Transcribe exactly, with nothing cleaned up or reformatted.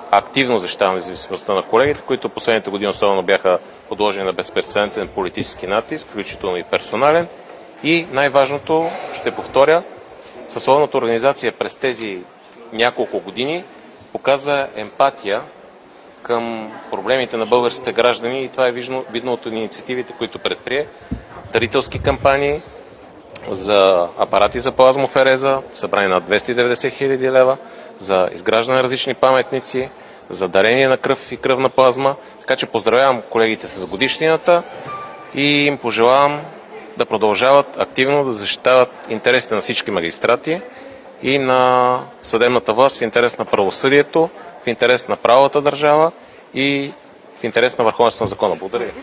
активно защитава независимостта на колегите, които последните години особено бяха подложени на безпрецедентен политически натиск, включително и персонален. И най-важното, ще повторя, съсловната организация през тези няколко години показа емпатия към проблемите на българските граждани и това е видно, видно от инициативите, които предприе. Дарителски кампании за апарати за плазмофереза, събрани на двеста и деветдесет хиляди лева, за изграждане на различни паметници, за дарение на кръв и кръвна плазма. Така че поздравявам колегите с годишнината и им пожелавам да продължават активно да защитават интересите на всички магистрати и на съдебната власт в интерес на правосъдието, в интерес на правовата държава и в интерес на върховенството на закона. Благодаря.